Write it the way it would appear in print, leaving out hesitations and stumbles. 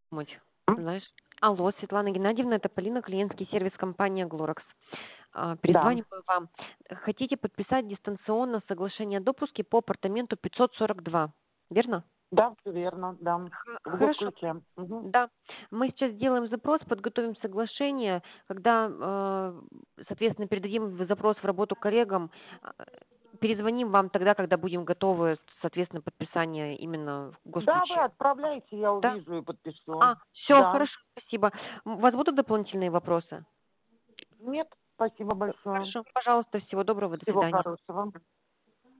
помочь, знаешь. Алло, Светлана Геннадьевна, это Полина, клиентский сервис компания Глоракс. Да, Перезваниваю вам. Хотите подписать дистанционно соглашение о допуске по апартаменту 542, верно? да, все верно, да. В Хорошо. госключе. Мгм. Да, мы сейчас сделаем запрос, подготовим соглашение, когда, соответственно, передадим запрос в работу коллегам, а, перезвоним вам тогда, когда будем готовы, соответственно, подписание именно в Да, вы госключе. отправляйте, я Да? увижу и подпишу. Все, Да. хорошо, спасибо. У вас будут дополнительные вопросы? Нет, спасибо большое. Хорошо, пожалуйста, всего доброго, до Всего свидания. хорошего.